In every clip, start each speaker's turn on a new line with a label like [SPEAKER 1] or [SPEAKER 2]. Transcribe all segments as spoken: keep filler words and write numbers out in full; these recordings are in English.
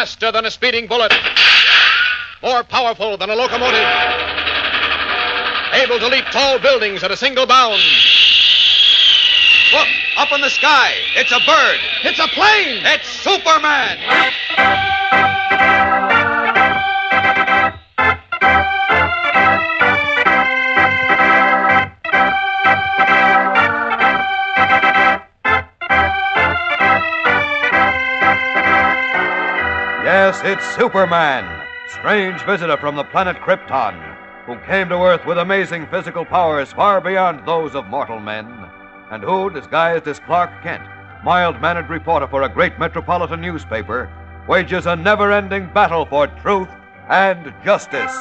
[SPEAKER 1] Faster than a speeding bullet. More powerful than a locomotive. Able to leap tall buildings at a single bound. Look, up in the sky. It's a bird.
[SPEAKER 2] It's a plane!
[SPEAKER 1] It's Superman!
[SPEAKER 3] Yes, it's Superman, strange visitor from the planet Krypton, who came to Earth with amazing physical powers far beyond those of mortal men, and who, disguised as Clark Kent, mild-mannered reporter for a great metropolitan newspaper, wages a never-ending battle for truth and justice.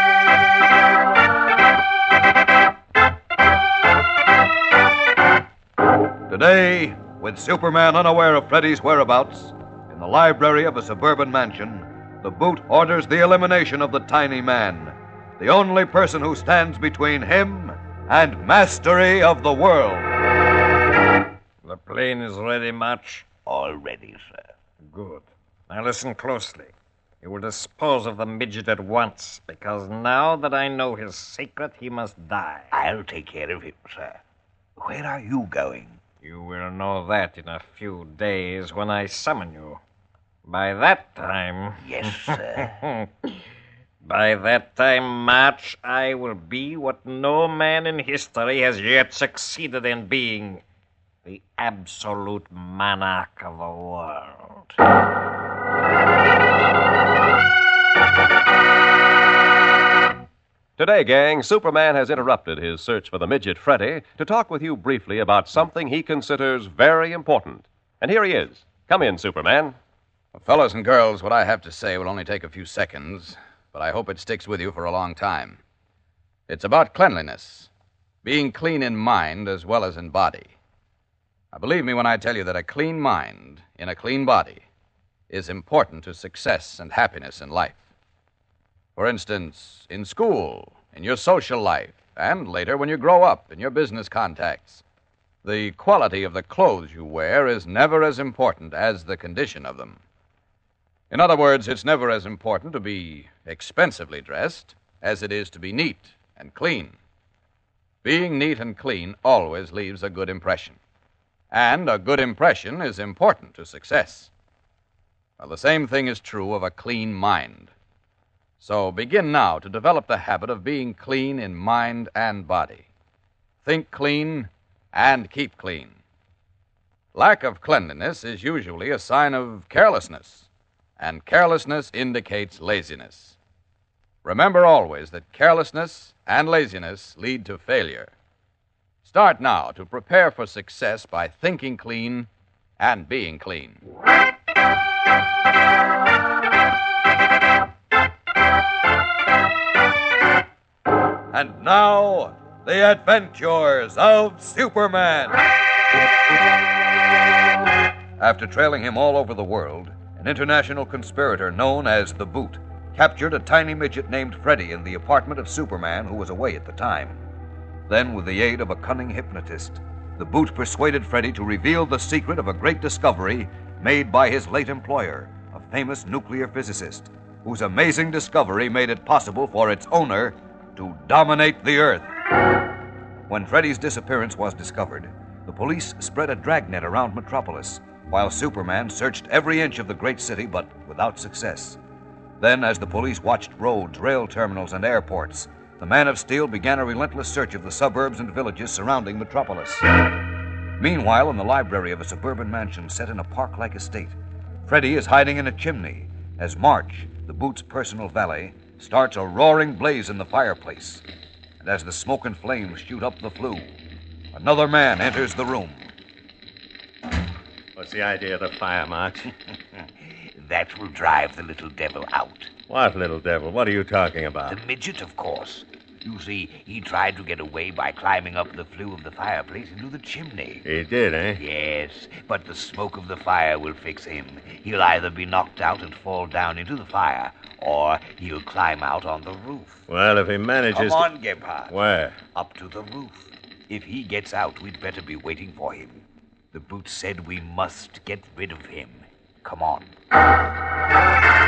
[SPEAKER 3] Today, with Superman unaware of Freddy's whereabouts, in the library of a suburban mansion, the Boot orders the elimination of the tiny man, the only person who stands between him and mastery of the world.
[SPEAKER 4] The plane is ready, March?
[SPEAKER 5] All ready, sir.
[SPEAKER 4] Good. Now listen closely. You will dispose of the midget at once, because now that I know his secret, he must die.
[SPEAKER 5] I'll take care of him, sir. Where are you going?
[SPEAKER 4] You will know that in a few days when I summon you. By that time...
[SPEAKER 5] Yes, sir.
[SPEAKER 4] By that time, March, I will be what no man in history has yet succeeded in being. The absolute monarch of the world.
[SPEAKER 6] Today, gang, Superman has interrupted his search for the midget Freddy to talk with you briefly about something he considers very important. And here he is. Come in, Superman.
[SPEAKER 7] Well, fellows and girls, what I have to say will only take a few seconds, but I hope it sticks with you for a long time. It's about cleanliness, being clean in mind as well as in body. Now, believe me when I tell you that a clean mind in a clean body is important to success and happiness in life. For instance, in school, in your social life, and later when you grow up in your business contacts, the quality of the clothes you wear is never as important as the condition of them. In other words, it's never as important to be expensively dressed as it is to be neat and clean. Being neat and clean always leaves a good impression. And a good impression is important to success. Well, the same thing is true of a clean mind. So begin now to develop the habit of being clean in mind and body. Think clean and keep clean. Lack of cleanliness is usually a sign of carelessness, and carelessness indicates laziness. Remember always that carelessness and laziness lead to failure. Start now to prepare for success by thinking clean and being clean.
[SPEAKER 3] And now, the adventures of Superman. After trailing him all over the world, an international conspirator known as the Boot captured a tiny midget named Freddy in the apartment of Superman, who was away at the time. Then, with the aid of a cunning hypnotist, the Boot persuaded Freddy to reveal the secret of a great discovery made by his late employer, a famous nuclear physicist, whose amazing discovery made it possible for its owner to dominate the Earth. When Freddy's disappearance was discovered, the police spread a dragnet around Metropolis, while Superman searched every inch of the great city, but without success. Then, as the police watched roads, rail terminals, and airports, the Man of Steel began a relentless search of the suburbs and villages surrounding Metropolis. Meanwhile, in the library of a suburban mansion set in a park-like estate, Freddy is hiding in a chimney as March, the Boot's personal valet, starts a roaring blaze in the fireplace. And as the smoke and flames shoot up the flue, another man enters the room.
[SPEAKER 8] What's the idea of the fire, March?
[SPEAKER 5] That will drive the little devil out.
[SPEAKER 8] What little devil? What are you talking about?
[SPEAKER 5] The midget, of course. You see, he tried to get away by climbing up the flue of the fireplace into the chimney.
[SPEAKER 8] He did, eh?
[SPEAKER 5] Yes, but the smoke of the fire will fix him. He'll either be knocked out and fall down into the fire, or he'll climb out on the roof.
[SPEAKER 8] Well, if he manages...
[SPEAKER 5] Come on, Gebhardt.
[SPEAKER 8] Where?
[SPEAKER 5] Up to the roof. If he gets out, we'd better be waiting for him. The Boot said we must get rid of him. Come on.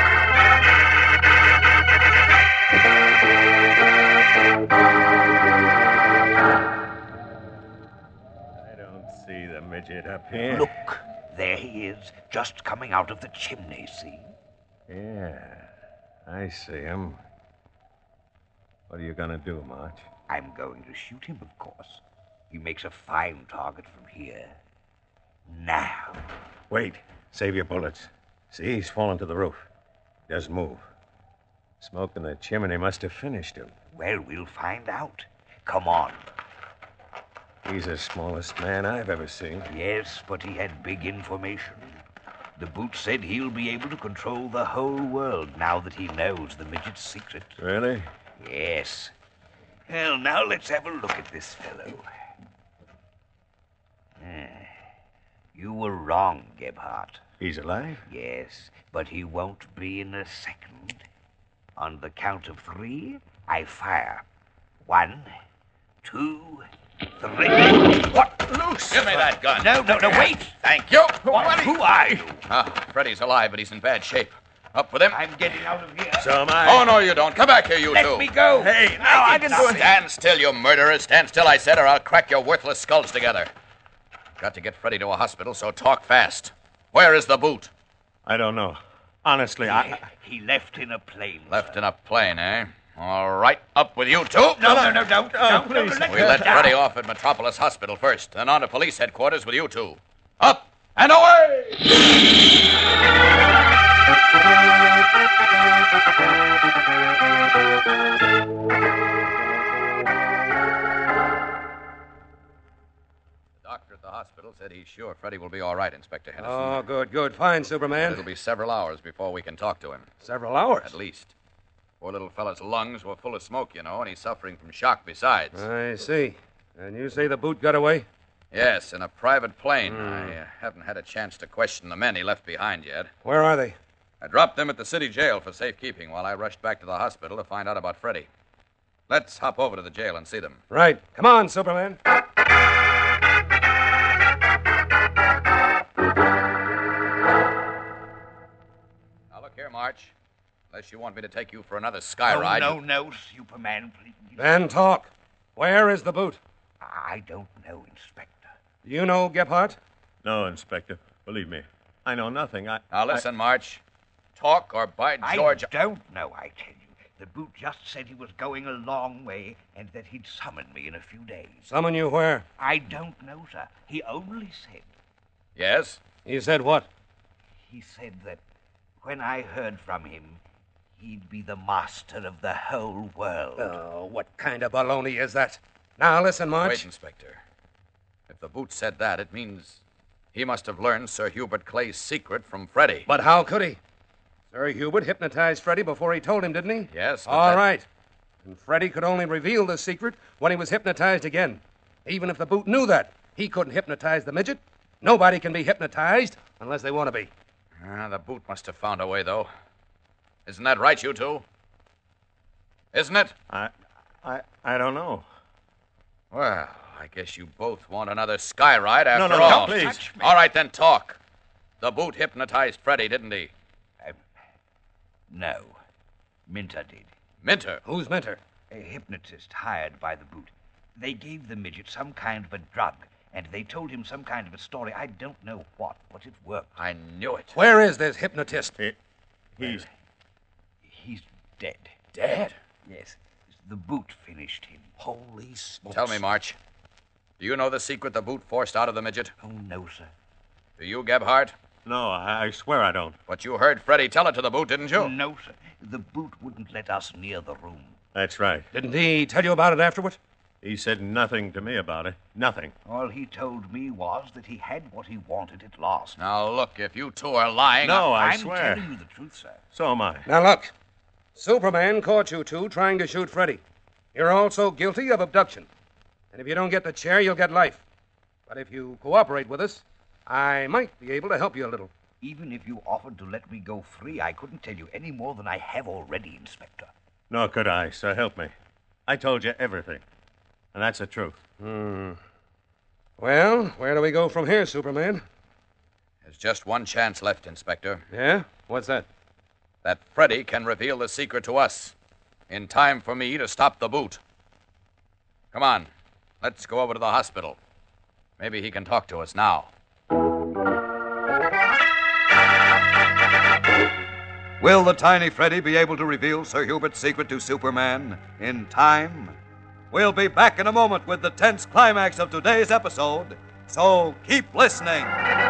[SPEAKER 8] midget up here.
[SPEAKER 5] Look, there he is, just coming out of the chimney, see?
[SPEAKER 8] Yeah, I see him. What are you going to do, March?
[SPEAKER 5] I'm going to shoot him, of course. He makes a fine target from here. Now.
[SPEAKER 8] Wait. Save your bullets. See, he's fallen to the roof. He doesn't move. Smoke in the chimney must have finished him.
[SPEAKER 5] Well, we'll find out. Come on.
[SPEAKER 8] He's the smallest man I've ever seen.
[SPEAKER 5] Yes, but he had big information. The boot said he'll be able to control the whole world now that he knows the midget's secret.
[SPEAKER 8] Really?
[SPEAKER 5] Yes. Well, now let's have a look at this fellow. Ah, you were wrong, Gebhardt.
[SPEAKER 8] He's alive?
[SPEAKER 5] Yes, but he won't be in a second. On the count of three, I fire. One, two, three. What? Loose!
[SPEAKER 7] Give me that gun.
[SPEAKER 5] No, no, no, wait!
[SPEAKER 7] Thank you.
[SPEAKER 5] What? Who are you?
[SPEAKER 7] Ah, Freddy's alive, but he's in bad shape. Up with him.
[SPEAKER 5] I'm getting out of here.
[SPEAKER 8] So am I.
[SPEAKER 7] Oh, no, you don't. Come back here, you
[SPEAKER 5] Let
[SPEAKER 7] two.
[SPEAKER 5] me go.
[SPEAKER 8] Hey, now I can do it.
[SPEAKER 7] Stand still, you murderers. Stand still, I said, or I'll crack your worthless skulls together. Got to get Freddy to a hospital, so talk fast. Where is the boot?
[SPEAKER 8] I don't know. Honestly, I...
[SPEAKER 5] He left in a plane.
[SPEAKER 7] Left
[SPEAKER 5] sir.
[SPEAKER 7] in a plane, eh? All right, up with you two.
[SPEAKER 5] No, no, no, don't.
[SPEAKER 8] Oh,
[SPEAKER 5] don't,
[SPEAKER 8] please.
[SPEAKER 5] don't let
[SPEAKER 7] We
[SPEAKER 5] me
[SPEAKER 7] let
[SPEAKER 5] down.
[SPEAKER 7] Freddy off at Metropolis Hospital first, then on to police headquarters with you two. Up and away! The doctor at the hospital said he's sure Freddy will be all right, Inspector Henderson.
[SPEAKER 2] Oh, good, good. Fine, Superman.
[SPEAKER 7] It'll be several hours before we can talk to him.
[SPEAKER 2] Several hours.
[SPEAKER 7] At least. Poor little fella's lungs were full of smoke, you know, and he's suffering from shock besides.
[SPEAKER 2] I see. And you say the boot got away?
[SPEAKER 7] Yes, in a private plane. I uh, haven't had a chance to question the men he left behind yet.
[SPEAKER 2] Where are they?
[SPEAKER 7] I dropped them at the city jail for safekeeping while I rushed back to the hospital to find out about Freddy. Let's hop over to the jail and see them.
[SPEAKER 2] Right. Come on, Superman.
[SPEAKER 7] Now, look here, March. Unless you want me to take you for another sky ride.
[SPEAKER 5] No, no, no, Superman, please.
[SPEAKER 2] Then talk. Where is the boot?
[SPEAKER 5] I don't know, Inspector.
[SPEAKER 2] Do you know Gebhardt?
[SPEAKER 8] No, Inspector. Believe me. I know nothing. I...
[SPEAKER 7] Now, listen, March. Talk or by George...
[SPEAKER 5] I don't know, I tell you. The boot just said he was going a long way and that he'd summon me in a few days.
[SPEAKER 2] Summon you where?
[SPEAKER 5] I don't know, sir. He only said...
[SPEAKER 7] Yes?
[SPEAKER 2] He said what?
[SPEAKER 5] He said that when I heard from him, he'd be the master of the whole world.
[SPEAKER 2] Oh, what kind of baloney is that? Now, listen, March.
[SPEAKER 7] Wait, Inspector. If the boot said that, it means he must have learned Sir Hubert Clay's secret from Freddy.
[SPEAKER 2] But how could he? Sir Hubert hypnotized Freddy before he told him, didn't he?
[SPEAKER 7] Yes, but
[SPEAKER 2] All
[SPEAKER 7] that-
[SPEAKER 2] right. And Freddy could only reveal the secret when he was hypnotized again. Even if the boot knew that, he couldn't hypnotize the midget. Nobody can be hypnotized unless they want to be.
[SPEAKER 7] Ah, the boot must have found a way, though. Isn't that right, you two? Isn't it?
[SPEAKER 8] I... I... I don't know.
[SPEAKER 7] Well, I guess you both want another sky ride after
[SPEAKER 8] no, no,
[SPEAKER 7] all.
[SPEAKER 8] please.
[SPEAKER 5] Touch me.
[SPEAKER 7] All right, then talk. The boot hypnotized Freddy, didn't he?
[SPEAKER 5] Um, no. Minter did.
[SPEAKER 7] Minter.
[SPEAKER 2] Who's Minter?
[SPEAKER 5] A hypnotist hired by the boot. They gave the midget some kind of a drug, and they told him some kind of a story. I don't know what, but it worked.
[SPEAKER 7] I knew it.
[SPEAKER 2] Where is this hypnotist?
[SPEAKER 8] He, he's...
[SPEAKER 5] He's dead.
[SPEAKER 7] Dead?
[SPEAKER 5] Yes. The boot finished him.
[SPEAKER 2] Holy smokes.
[SPEAKER 7] Tell me, March. Do you know the secret the boot forced out of the midget?
[SPEAKER 5] Oh, no, sir.
[SPEAKER 7] Do you, Gebhardt?
[SPEAKER 8] No, I, I swear I don't.
[SPEAKER 7] But you heard Freddy tell it to the boot, didn't you?
[SPEAKER 5] No, sir. The boot wouldn't let us near the room.
[SPEAKER 8] That's right.
[SPEAKER 2] Didn't he tell you about it afterward?
[SPEAKER 8] He said nothing to me about it. Nothing.
[SPEAKER 5] All he told me was that he had what he wanted at last.
[SPEAKER 7] Now, look, if you two are lying...
[SPEAKER 8] No, I
[SPEAKER 5] I'm
[SPEAKER 8] swear.
[SPEAKER 5] telling you the truth, sir.
[SPEAKER 8] So am I.
[SPEAKER 2] Now, look. Superman caught you two trying to shoot Freddy. You're also guilty of abduction. And if you don't get the chair, you'll get life. But if you cooperate with us, I might be able to help you a little.
[SPEAKER 5] Even if you offered to let me go free, I couldn't tell you any more than I have already, Inspector.
[SPEAKER 8] Nor could I, so help me. I told you everything. And that's the truth.
[SPEAKER 2] Hmm. Well, where do we go from here, Superman?
[SPEAKER 7] There's just one chance left, Inspector.
[SPEAKER 2] Yeah? What's that?
[SPEAKER 7] That Freddy can reveal the secret to us in time for me to stop the boot. Come on. Let's go over to the hospital. Maybe he can talk to us now.
[SPEAKER 3] Will the tiny Freddy be able to reveal Sir Hubert's secret to Superman in time? We'll be back in a moment with the tense climax of today's episode, so keep listening.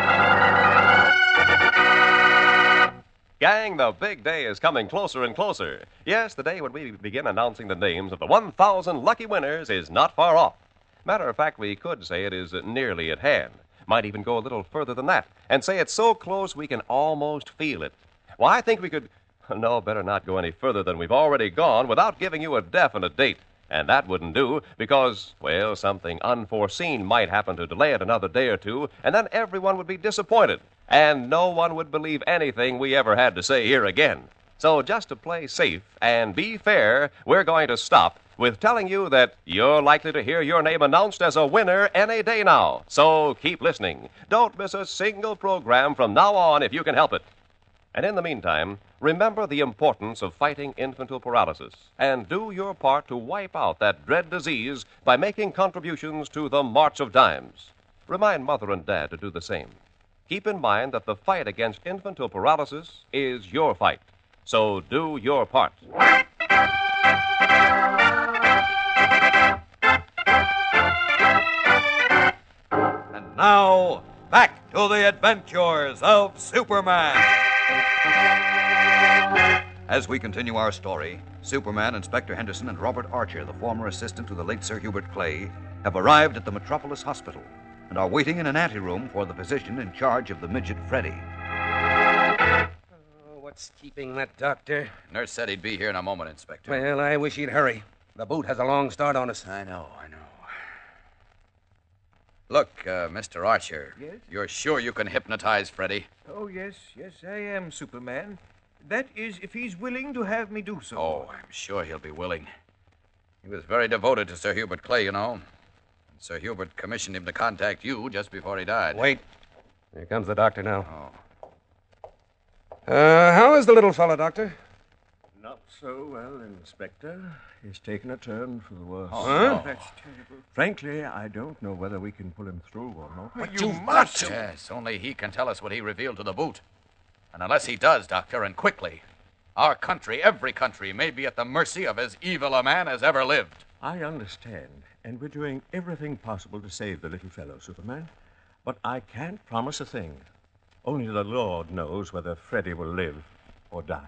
[SPEAKER 6] Gang, the big day is coming closer and closer. Yes, the day when we begin announcing the names of the one thousand lucky winners is not far off. Matter of fact, we could say it is nearly at hand. Might even go a little further than that and say it's so close we can almost feel it. Well, I think we could... No, better not go any further than we've already gone without giving you a definite date. And that wouldn't do because, well, something unforeseen might happen to delay it another day or two, and then everyone would be disappointed, and no one would believe anything we ever had to say here again. So just to play safe and be fair, we're going to stop with telling you that you're likely to hear your name announced as a winner any day now. So keep listening. Don't miss a single program from now on if you can help it. And in the meantime, remember the importance of fighting infantile paralysis and do your part to wipe out that dread disease by making contributions to the March of Dimes. Remind Mother and Dad to do the same. Keep in mind that the fight against infantile paralysis is your fight. So do your part.
[SPEAKER 3] And now, back to the adventures of Superman. As we continue our story, Superman, Inspector Henderson, and Robert Archer, the former assistant to the late Sir Hubert Clay, have arrived at the Metropolis Hospital and are waiting in an anteroom for the physician in charge of the midget Freddy.
[SPEAKER 2] Oh, what's keeping that doctor?
[SPEAKER 7] Nurse said he'd be here in a moment, Inspector.
[SPEAKER 2] Well, I wish he'd hurry. The boot has a long start on us.
[SPEAKER 7] I know, I know. Look, uh, Mister Archer.
[SPEAKER 9] Yes?
[SPEAKER 7] You're sure you can hypnotize Freddy?
[SPEAKER 9] Oh, yes, yes, I am, Superman. That is, if he's willing to have me do so.
[SPEAKER 7] Oh, I'm sure he'll be willing. He was very devoted to Sir Hubert Clay, you know. And Sir Hubert commissioned him to contact you just before he died.
[SPEAKER 2] Wait. Here comes the doctor now.
[SPEAKER 7] Oh.
[SPEAKER 2] Uh, how is the little fellow, Doctor?
[SPEAKER 10] Not so well, Inspector. He's taken a turn for the worse.
[SPEAKER 2] Oh, huh?
[SPEAKER 9] That's terrible.
[SPEAKER 10] Frankly, I don't know whether we can pull him through or not.
[SPEAKER 7] But you must! Yes, only he can tell us what he revealed to the boot. And unless he does, Doctor, and quickly, our country, every country, may be at the mercy of as evil a man as ever lived.
[SPEAKER 10] I understand, and we're doing everything possible to save the little fellow, Superman. But I can't promise a thing. Only the Lord knows whether Freddy will live or die.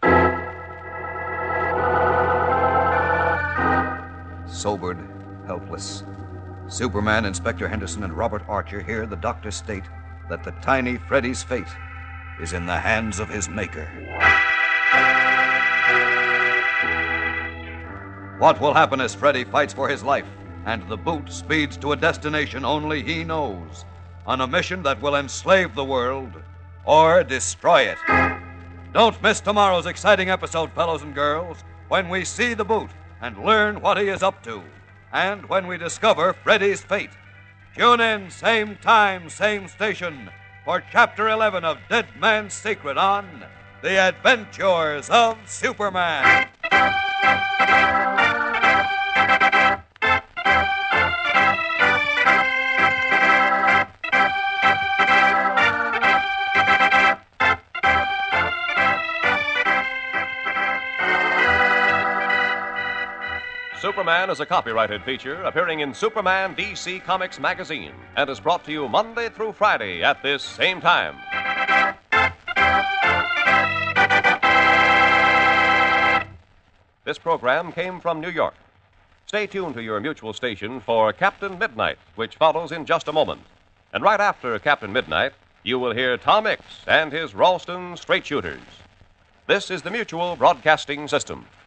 [SPEAKER 3] Sobered, helpless, Superman, Inspector Henderson, and Robert Archer hear the doctor state that the tiny Freddy's fate is in the hands of his maker. What will happen as Freddy fights for his life and the boot speeds to a destination only he knows, on a mission that will enslave the world or destroy it? Don't miss tomorrow's exciting episode, fellows and girls, when we see the boot and learn what he is up to, and when we discover Freddy's fate. Tune in, same time, same station, for Chapter eleven of Dead Man's Secret on The Adventures of Superman.
[SPEAKER 6] Superman is a copyrighted feature appearing in Superman D C Comics magazine and is brought to you Monday through Friday at this same time. This program came from New York. Stay tuned to your mutual station for Captain Midnight, which follows in just a moment. And right after Captain Midnight, you will hear Tom Mix and his Ralston Straight Shooters. This is the Mutual Broadcasting System.